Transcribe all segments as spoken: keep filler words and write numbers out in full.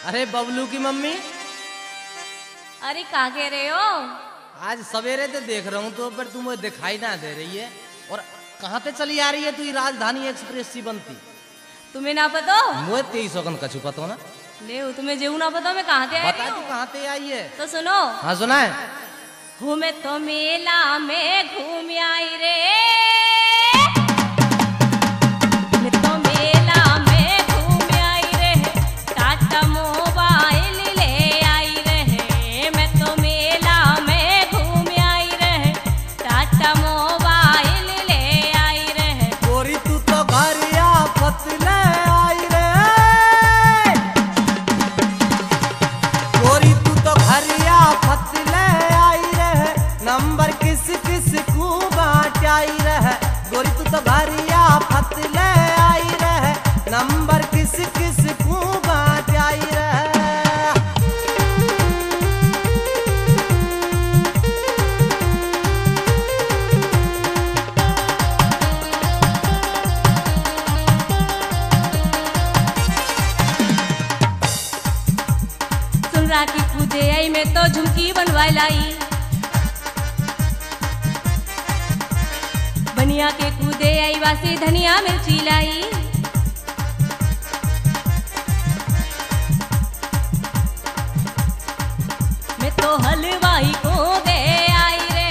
अरे बबलू की मम्मी। अरे कहाँ कह रहे हो? आज सवेरे से देख रहा हूँ तो पर तुम मुझे दिखाई ना दे रही है। और कहाँ पे चली आ रही है तू? ये राजधानी एक्सप्रेस सी बनती तुम्हें ना पता? मुझे तेईस सौगन कछु पता हो ना। ले तुम्हें जेऊ ना पता मैं कहाँ से आई बता तू कहाँ पे आई है? तो सुनो। हाँ सुना है। हूँ मैं तो मेला में घूम आई रे, मैं तो मेला में घूम आई रे, टाटा मोबाइल ले आई रे, मैं तो मेला में घूम आई रे, टाटा मोबाइल ले आई रे। गोरी तू तो घर आफत ले आई रे, गोरी तू तो घर आफत ले आई रे, नंबर किस किस को बाँट आई रहे। गोरी तू तो घर आफत ले आई रहे, नंबर किस किस को बाँट आई रहे। सुन रहा की कूदे आई मैं तो झुमकी बनवा लाई, बनिया के कूदे आई वासी धनिया मिर्ची लाई। मैं तो हलवाई को दे आई रे,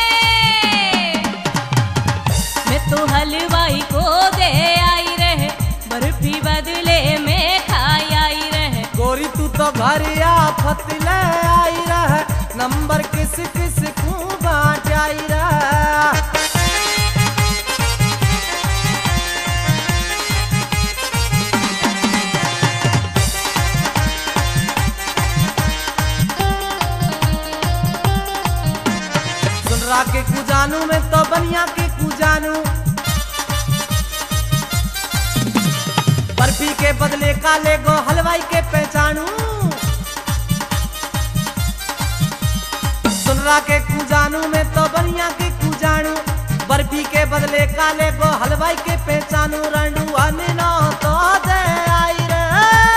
मैं तो हलवाई को दे आई रे, बर्फी बदले में खाई आई रे। गोरी तू तो घर आफत ले आई रहे, नंबर किस किस को बाँट आई रहे। सुनरा के कुजानू में तो बनिया के कुजानू, बर्फी के बदले काले गो हलवाई के पहचानू। सुनरा के कुजानू में तो बनिया के कुजानू, बर्फी के बदले काले गो हलवाई के पहचानू। रंडू अनिनो तो दे आई रे,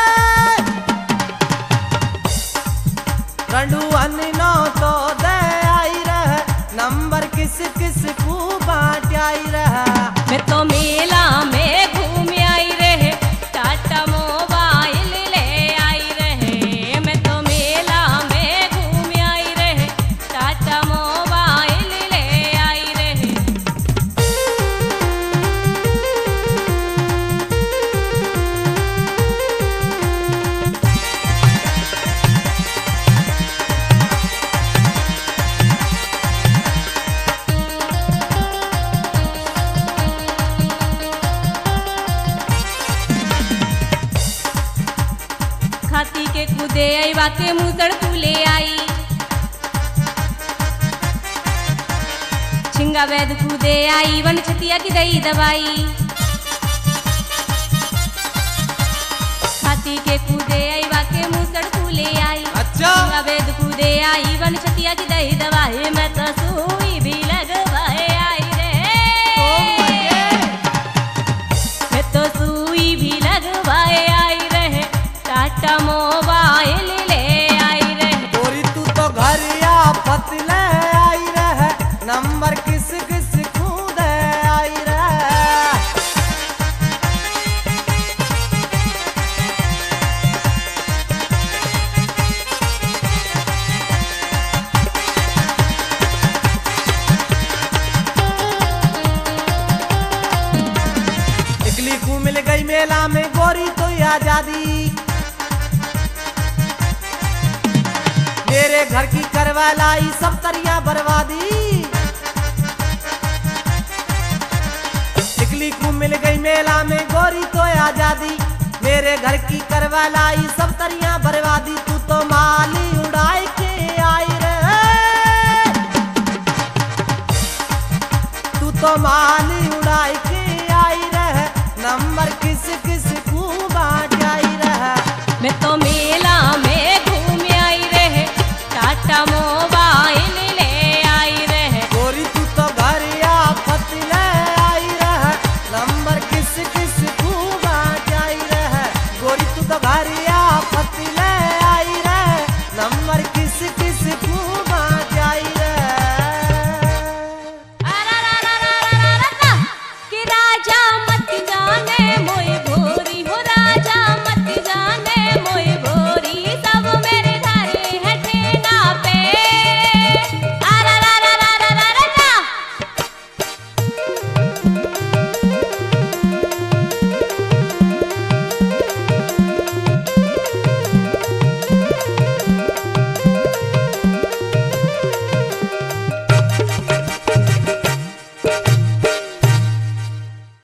रंडू अनिनो तो दे आई रे, नंबर किस किस को बाँट आई रहा। मैं तो मेला में घूम आई रे, टाटा मोबाइल ले आई रे, मैं तो मेला में घूम आई रे, टाटा मोबाइल ले आई रे। खाती के कूदे आई वाके मुसड़ तू ले आई, छिंगा वैद कूदे आई वन छतिया की दई दवाई। खाती के कूदे आई वाके मुसड़ तू ले आई, अच्छा छिंगा वैद कूदे आई वन छतिया की दई दवाई। मैं तो सुई भी लगवाए आई रे, मैं तो सुई भी लगवाए आई रे, टाटा मोबाइल ले आई रे। गोरी तू तो घर आफत ले आई रहे, नंबर किस किस को दे आई रहे। टिकली को मिल गई मेला में गोरी तो आजादी, मेरे घर की करवा लाई सब तरिया बर्बादी। टिकली को मिल गई मेला में गोरी तो आजादी, मेरे घर की करवा लाई सब तरिया बर्बादी। तू तो माली उड़ाई के आई रे, तू तो माली उड़ाई के आई रे, नंबर किस किस